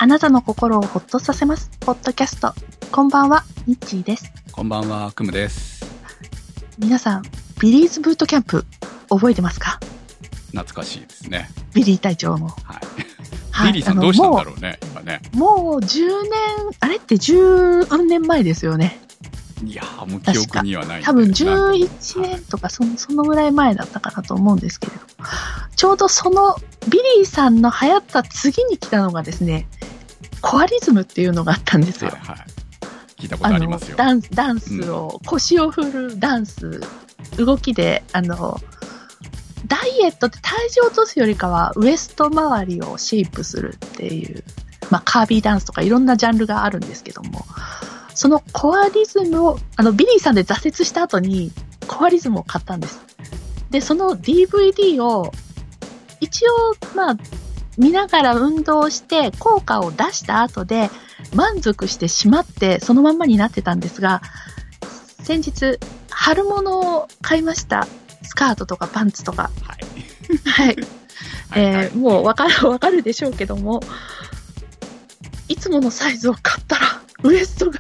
あなたの心をほっとさせますポッドキャスト。こんばんは、ミッチーです。 こんばんは、クムです。 皆さん、ビリーズブートキャンプ覚えてますか？ 懐かしいですね。 ビリー隊長の。 はい。ビリーさんどうしたんだろうね、今ね。 もう10年、あれって10何年前ですよね。 いやー、もう記憶にはない。 多分11年とかそのぐらい前だったかなと思うんですけれど、ちょうどそのビリーさんの流行った次に来たのがですね、コアリズムっていうのがあったんですよ。 はいはい。聞いたことありますよ。 ダンスを、腰を振るダンス、動きで、ダイエットって体重を落とすよりかはウエスト周りをシェイプするっていう、カービーダンスとかいろんなジャンルがあるんですけども、そのコアリズムを、ビリーさんで挫折した後にコアリズムを買ったんです。で、その DVD を一応、見ながら運動して効果を出した後で満足してしまってそのまんまになってたんですが、先日春物を買いました。スカートとかパンツとか。はい。はい。もうわかるでしょうけども、いつものサイズを買ったらウエストが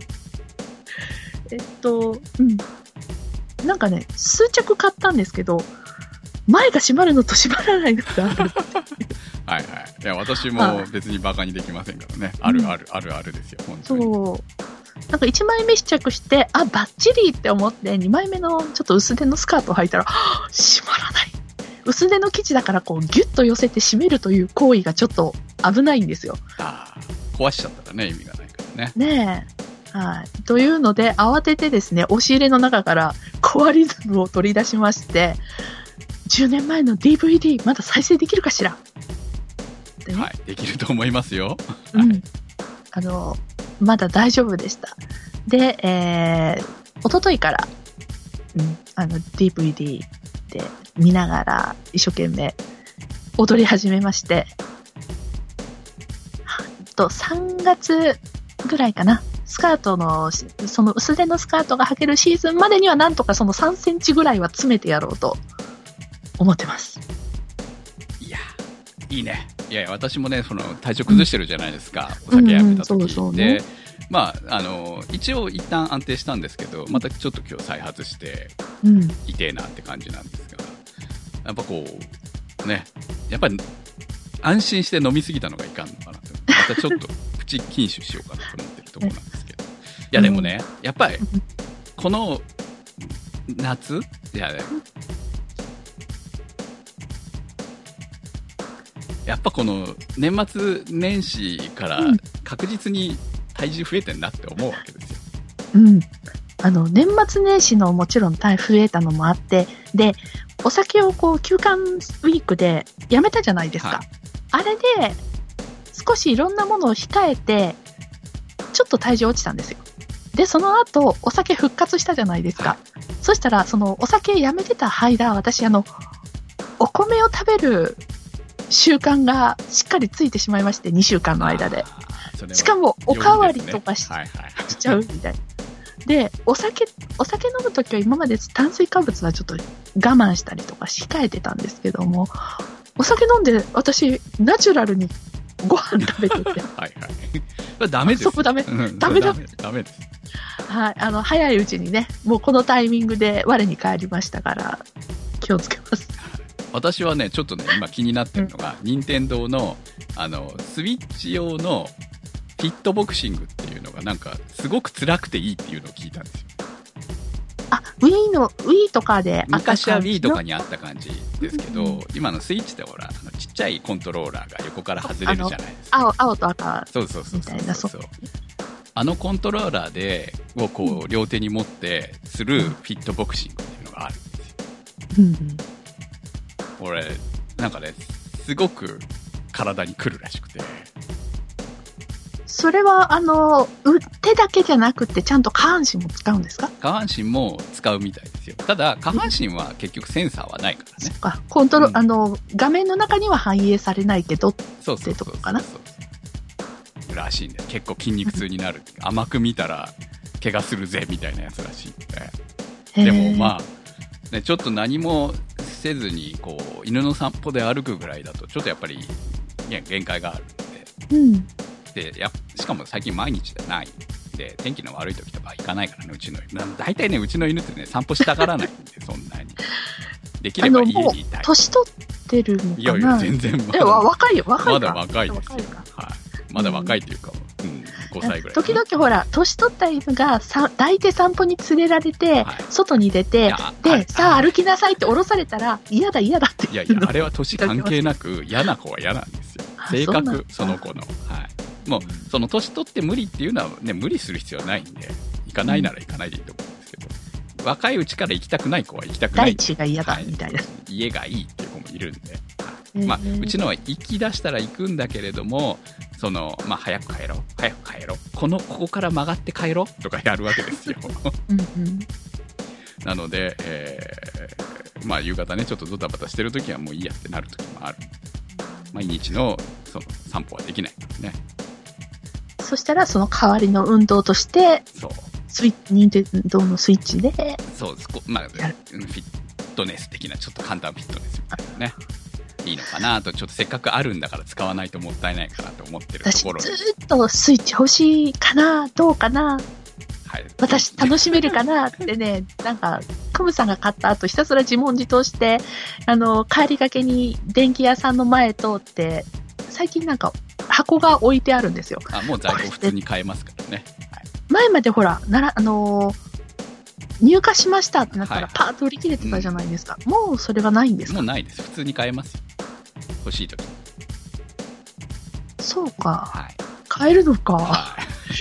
なんかね、数着買ったんですけど、前が閉まるのと閉まらないのがある。 はいはい。いや、私も別にバカにできませんからね。あるあるですよ、本当に。そう。 なんか1枚目試着して、バッチリって思って、2枚目のちょっと薄手のスカートを履いたら、閉まらない。薄手の生地だからギュッと寄せて締めるという行為がちょっと危ないんですよ。 壊しちゃったらね、意味がないからね。 ねえ。はい。というので、慌ててですね、押し入れの中からコアリズムを取り出しまして、10年前の DVD まだ再生できるかしら、 ね、はい、できると思いますよ。 はい。まだ大丈夫でした。で、一昨日から、DVD で見ながら一生懸命踊り始めまして、3月ぐらいかな、スカートの、その薄手のスカートが履けるシーズンまでにはなんとかその3センチぐらいは詰めてやろうと思ってます。 いや、いいね。いや、私もね、体調崩してるじゃないですか。お酒やめた時で、一応一旦安定したんですけど、またちょっと今日再発して、痛えなって感じなんですが、やっぱね、やっぱり安心して飲みすぎたのがいかんのかなと。またちょっとプチ禁酒しようかなと思ってるところなんですけど。いやでもね、やっぱり、この夏、やっぱこの年末年始から確実に体重増えてんなって思うわけですよ。 年末年始のもちろん増えたのもあって、で、お酒を休館ウィークでやめたじゃないですか。はい、あれで少しいろんなものを控えて、ちょっと体重落ちたんですよ。で、その後お酒復活したじゃないですか。はい、そしたらお酒やめてた間、私お米を食べる習慣がしっかりついてしまいまして、2週間の間で。しかもおかわりとか しちゃうみたいな。で、お酒飲むときは今まで炭水化物はちょっと我慢したりとか控えてたんですけども、お酒飲んで私ナチュラルにご飯食べてて。 はいはい。ダメです。 そこダメ。ダメです。はい。早いうちにね、もうこのタイミングで我に返りましたから、気をつけます。 私はね、ちょっとね、今気になってるのが、任天堂の、スイッチ用のフィットボクシングっていうのがなんか、すごく辛くていいっていうのを聞いたんですよ。 Wii とかで昔は Wii とかにあった感じですけど、今のスイッチってほら、ちっちゃいコントローラーが横から外れるじゃないですか。 青と赤みたいな。 そう。コントローラーで、を両手に持ってするフィットボクシングっていうのがあるんですよ。俺、なんかね、すごく体に来るらしくて。 それは、手だけじゃなくて、ちゃんと下半身も使うんですか？ 下半身も使うみたいですよ。ただ、下半身は結局センサーはないからね。 そっか。画面の中には反映されないけどってとこかな。 そうらしいんだよ。結構筋肉痛になる。甘く見たら、怪我するぜ、みたいなやつらしいんで。でもね、ちょっと何もせずに犬の散歩で歩くぐらいだとちょっとやっぱり限界があるので、 で、しかも最近毎日じゃない。で、天気の悪い時とか行かないからね、うちの犬。大体ね、うちの犬ってね、散歩したがらないんで、そんなに。できれば家にいたい。 年取ってるのかな。 いやいや、全然まだ。 若いよ、若いか。 まだ若いですよ。はい。まだ若いというか、5歳ぐらい。 時々ほら、年取った犬が抱いて散歩に連れられて、外に出て、で、さあ歩きなさいって降ろされたら、嫌だ嫌だって言うの。 いやいや、あれは年関係なく、嫌な子は嫌なんですよ。性格、その子の。はい。もう、その年取って無理っていうのはね、無理する必要はないんで、行かないなら行かないでいいと思うんですけど、若いうちから行きたくない子は行きたくない。 大地が嫌だみたいな。 家がいいっていう子もいるんで。まあ、うちのは行き出したら行くんだけれども、まあ、早く帰ろう。ここから曲がって帰ろうとかやるわけですよ。なので、まあ、夕方ね、ちょっとドタバタしてるときはもういいやってなるときもある。毎日の、散歩はできないからね。 そしたら、その代わりの運動として、任天堂のスイッチで、 そうです。まあ、フィットネス的な、ちょっと簡単フィットネスみたいなね。いいのかなと、ちょっとせっかくあるんだから使わないともったいないかなと思ってるところ私ずっとスイッチ欲しいかな、どうかな、 はい、 私楽しめるかなってね、なんか、クムさんが買った後ひたすら自問自答して、帰りがけに電気屋さんの前通って、最近なんか箱が置いてあるんですよ。 もう在庫普通に買えますからね。はい、 前までほら、入荷しましたってなったらパーッと売り切れてたじゃないですか。もうそれはないんですか？ もうないです。普通に買えますよ。欲しいとき。 そうか。 はい。 買えるのか。 はい、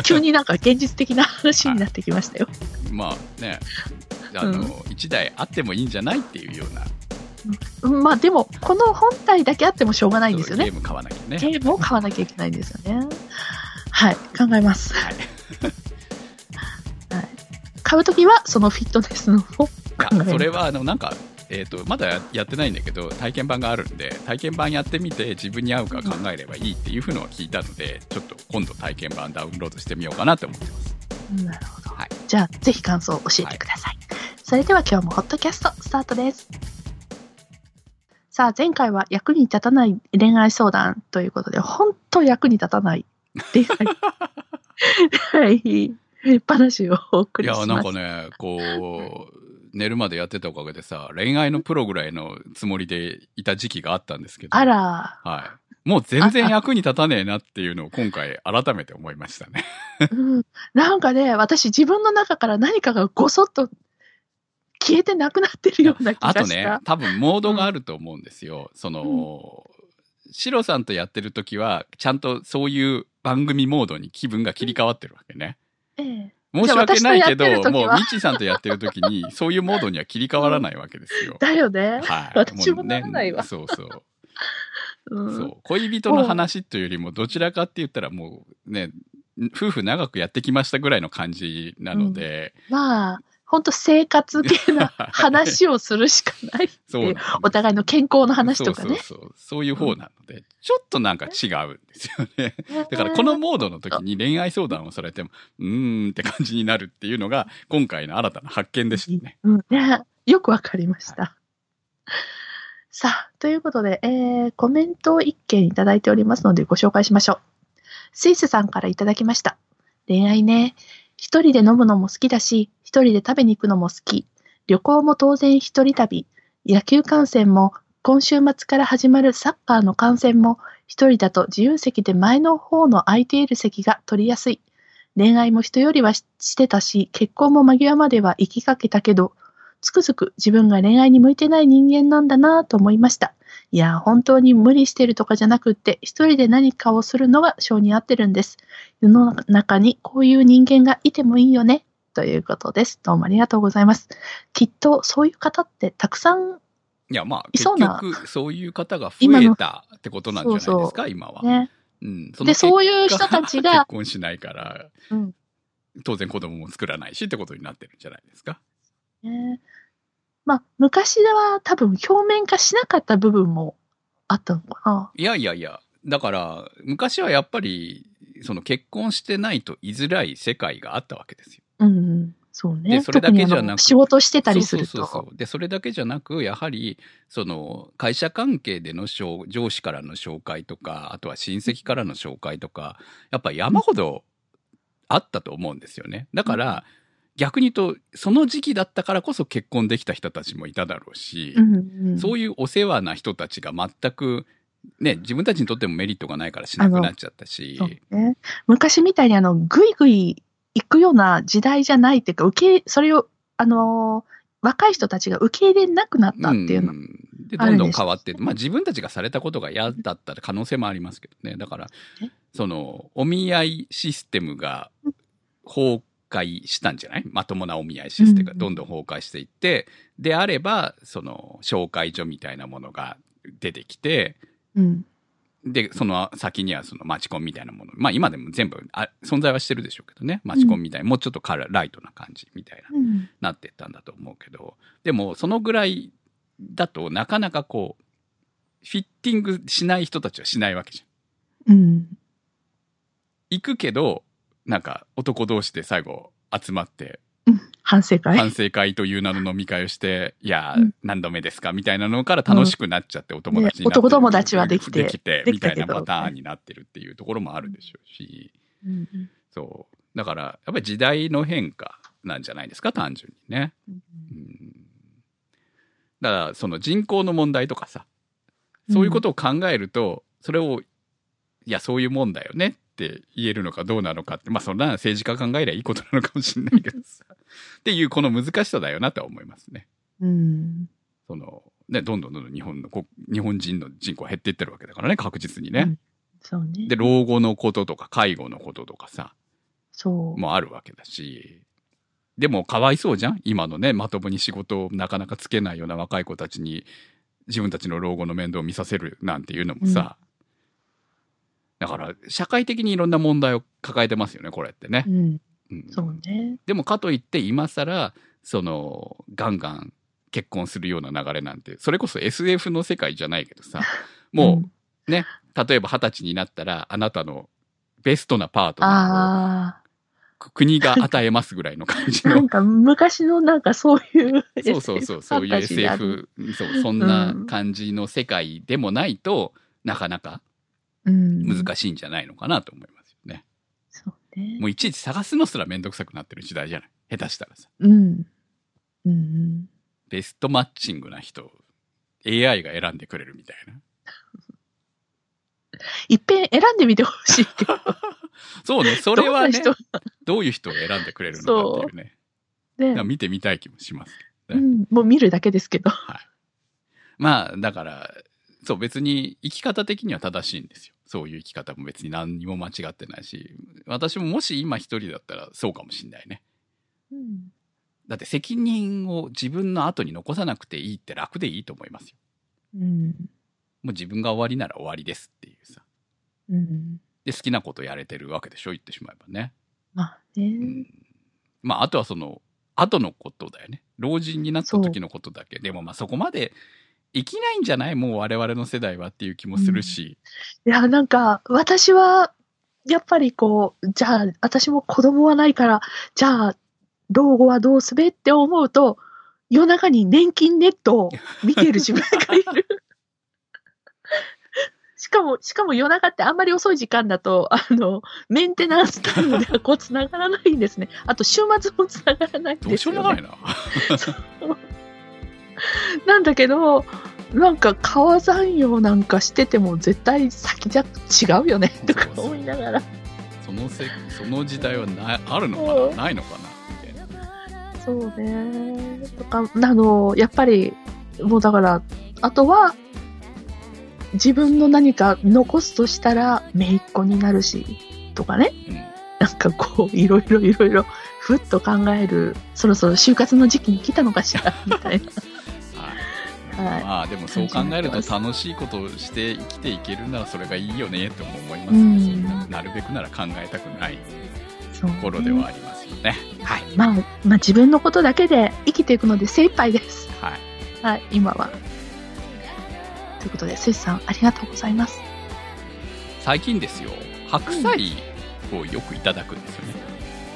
急になんか現実的な話になってきましたよ。 まあね、1台あってもいいんじゃないっていうような。 まあでも、この本体だけあってもしょうがないんですよね。 ゲーム買わなきゃね。 ゲームを買わなきゃいけないんですよね。はい。考えます。 はい。 はい、買うときは、そのフィットネスのを考えます。 それは、なんか、まだやってないんだけど、体験版があるんで、体験版やってみて自分に合うか考えればいいっていうのは聞いたので、ちょっと今度体験版ダウンロードしてみようかなと思ってます。 なるほど。 はい、 じゃあ、ぜひ感想を教えてください。それでは今日もホットキャストスタートです。さあ、前回は役に立たない恋愛相談ということで、本当役に立たない恋愛話をお送りします。 いや、なんかね、寝るまでやってたおかげでさ、恋愛のプロぐらいのつもりでいた時期があったんですけど。 あら。 はい。もう全然役に立たねえなっていうのを今回改めて思いましたね。 なんかね、私自分の中から何かがごそっと消えてなくなってるような気がした。 あとね、多分モードがあると思うんですよ。シロさんとやってる時は、ちゃんとそういう番組モードに気分が切り替わってるわけね。申し訳ないけど、もう、ミチさんとやってる時に、そういうモードには切り替わらないわけですよ。 だよね。 はい。 私もならないわ。 そうそう。そう。恋人の話というよりも、どちらかって言ったらもうね、夫婦長くやってきましたぐらいの感じなので。 まあ、本当生活系な話をするしかないっていう。お互いの健康の話とかね。 そういう方なので、ちょっとなんか違うんですよね。だからこのモードの時に恋愛相談をされても、って感じになるっていうのが、今回の新たな発見でしたね。 ね、よくわかりました。さあ、ということで、コメントを1件いただいておりますのでご紹介しましょう。スイスさんからいただきました。恋愛ね。一人で飲むのも好きだし、一人で食べに行くのも好き。旅行も当然一人旅。野球観戦も、今週末から始まるサッカーの観戦も、一人だと自由席で前の方の空いている席が取りやすい。恋愛も人よりはしてたし、結婚も間際までは行きかけたけど、つくづく自分が恋愛に向いてない人間なんだなぁと思いました。いや、本当に無理してるとかじゃなくって、一人で何かをするのが性に合ってるんです。世の中にこういう人間がいてもいいよね、ということです。どうもありがとうございます。きっとそういう方ってたくさんいや、まあ、結局、そういう方が増えたってことなんじゃないですか、今は。 ね。で、そういう人たちが。 結婚しないから、当然子供も作らないしってことになってるんじゃないですか。 まあ、昔は多分表面化しなかった部分もあったのかな。 いや。だから、昔はやっぱり、結婚してないと居づらい世界があったわけですよ。 そうね。 で、それだけじゃなく、 仕事してたりすると。 そう。で、それだけじゃなく、やはり、会社関係での上司からの紹介とか、あとは親戚からの紹介とか、やっぱ山ほどあったと思うんですよね。だから、逆に言うと、その時期だったからこそ結婚できた人たちもいただろうし、そういうお世話な人たちが全く、ね、自分たちにとってもメリットがないからしなくなっちゃったし。 そうね、昔みたいにぐいぐい行くような時代じゃないっていうか、それを、若い人たちが受け入れなくなったっていうの。 で、どんどん変わって、まあ自分たちがされたことが嫌だった可能性もありますけどね。だから、お見合いシステムが崩壊したんじゃない？まともなお見合いシステムがどんどん崩壊していって、であれば、紹介所みたいなものが出てきて、で、その先にはマチコンみたいなもの。まあ今でも全部存在はしてるでしょうけどね。マチコンみたいな、もうちょっとライトな感じみたいな、なってったんだと思うけど。でも、そのぐらいだとなかなかフィッティングしない人たちはしないわけじゃん。行くけど、なんか男同士で最後集まって、 反省会という名の飲み会をして、いや、何度目ですかみたいなのから楽しくなっちゃってお友達になって、 男友達はできてみたいなパターンになってるっていうところもあるでしょうし、そう。だから、やっぱり時代の変化なんじゃないですか、単純にね。だから、人口の問題とかさ、そういうことを考えると、それを、いや、そういうもんだよねって言えるのかどうなのかって、まあ、そんな政治家考えりゃいいことなのかもしれないけどさ。っていう、この難しさだよなとは思いますね。ね、どんどん日本人の人口減っていってるわけだからね、確実にね。 そうね。 で、老後のこととか、介護のこととかさ、 そう。 もあるわけだし。でも、かわいそうじゃん？今のね、まともに仕事をなかなかつけないような若い子たちに、自分たちの老後の面倒を見させるなんていうのもさ、だから、社会的にいろんな問題を抱えてますよね、これってね。 そうね。 でも、かといって、今更、ガンガン結婚するような流れなんて、それこそ SF の世界じゃないけどさ、もう、ね、例えば20歳になったら、あなたのベストなパートナーを、国が与えますぐらいの感じの。 なんか、昔のなんかそういう、 そういう SF、そんな感じの世界でもないと、なかなか、難しいんじゃないのかなと思いますよね。 そうね。 もういちいち探すのすらめんどくさくなってる時代じゃない？下手したらさ。ベストマッチングな人、AI が選んでくれるみたいな。 いっぺん選んでみてほしいけど。 そうね、それはね、どういう人を選んでくれるのかっていうね。見てみたい気もしますけどね。 もう見るだけですけど。 まあ、だから、そう、別に生き方的には正しいんですよ。そういう生き方も別に何にも間違ってないし、私ももし今一人だったらそうかもしんないね。だって責任を自分の後に残さなくていいって楽でいいと思いますよ。もう自分が終わりなら終わりですっていうさ。で、好きなことやれてるわけでしょ、言ってしまえばね。 まあね。 まあ、あとは後のことだよね。老人になった時のことだけ。でもまあそこまで、生きないんじゃない？もう我々の世代はっていう気もするし。 いや、なんか、私は、やっぱりじゃあ、私も子供はないから、じゃあ、老後はどうすべって思うと、夜中に年金ネットを見ている自分がいる。しかも夜中ってあんまり遅い時間だと、メンテナンスタイムでは繋がらないんですね。あと、週末も繋がらないんですよ、ね。 どうしようもないな。 なんだけど、なんか川残業なんかしてても絶対先じゃ違うよねとか思いながら。 その時代はあるのかなないのかなみたいな。 そうね。とか、やっぱり、もうだから、あとは、自分の何か残すとしたら、姪っ子になるし、とかね。なんかいろいろ、ふっと考える、そろそろ就活の時期に来たのかしら、みたいな。 まあでもそう考えると楽しいことをして生きていけるならそれがいいよねとも思いますね。なるべくなら考えたくないところではありますよね。はい。 まあ自分のことだけで生きていくので精一杯です。はい、今は。ということで、スイさんありがとうございます。 最近ですよ、白菜をよくいただくんですよね。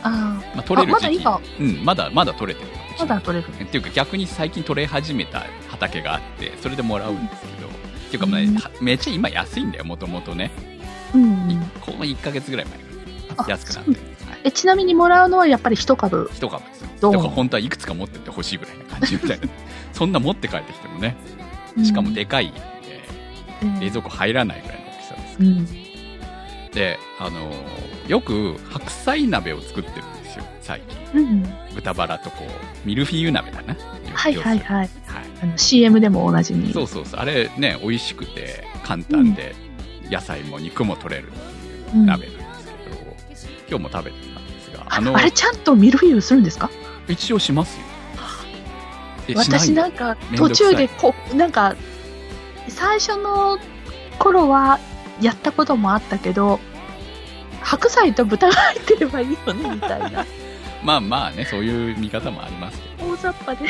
あまあ、取れる時期。 まだまだ取れてる。 まだ取れる。 っていうか逆に最近取れ始めた畑があって、それでもらうんですけど、っていうかね、めっちゃ今安いんだよ、もともとね。この1ヶ月ぐらい前安くなってる。 ちなみにもらうのはやっぱり1株です。だから本当はいくつか持ってってほしいぐらいな感じみたいな。そんな持って帰ってきてもね。しかもでかいんで、冷蔵庫入らないぐらいの大きさですけど。で、よく白菜鍋を作ってるんですよ、最近。豚バラとこう、ミルフィーユ鍋だな。 はいはいはい。CM でもおなじみ。 そう。あれね、美味しくて簡単で、野菜も肉も取れるっていう鍋なんですけど、今日も食べてたんですが、 あれちゃんとミルフィーユするんですか？ 一応しますよ。 私なんか途中でなんか最初の頃はやったこともあったけど、白菜と豚が入ってればいいよねみたいな。 まあね、そういう見方もありますけど。 大雑把で。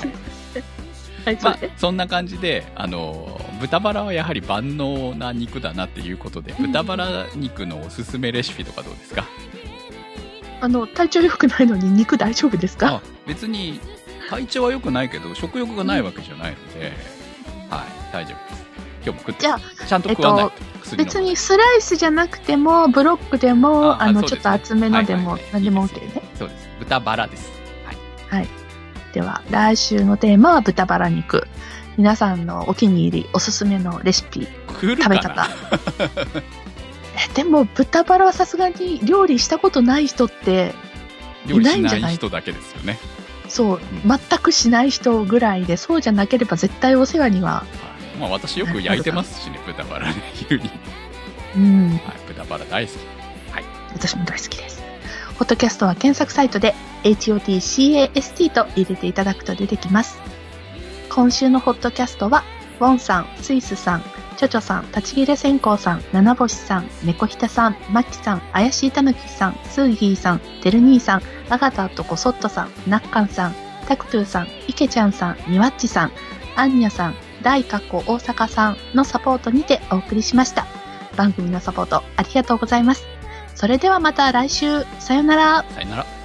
そんな感じで、豚バラはやはり万能な肉だなっていうことで、豚バラ肉のおすすめレシピとかどうですか？ 体調良くないのに肉大丈夫ですか？ 別に体調は良くないけど食欲がないわけじゃないので、はい、大丈夫です。今日も食ってちゃんと食わないと薬別にスライスじゃなくてもブロックでもちょっと厚めのでも何でも OK ね。 そうです。豚バラです。 はい。では来週のテーマは豚バラ肉。皆さんのお気に入りおすすめのレシピ食べ方。でも豚バラはさすがに料理したことない人っていないんじゃない？料理しない人だけですよね。 そう、全くしない人ぐらいで、そうじゃなければ絶対お世話には。 まあ私よく焼いてますしね、豚バラね、牛に。豚バラ大好き。はい。 私も大好きです。ホットキャストは検索サイトで HOTCAST と入れていただくと出てきます。今週のホットキャストは、ウォンさん、スイスさん、チョチョさん、立ち切れ線香さん、七星さん、猫ひたさん、マキさん、怪しいたぬきさん、スーギーさん、テルニーさん、アガタとコソットさん、ナッカンさん、タクトゥーさん、イケちゃんさん、ニワッチさん、アンニャさん、大大阪さんのサポートにてお送りしました。番組のサポートありがとうございます。それではまた来週。さよなら。 さよなら。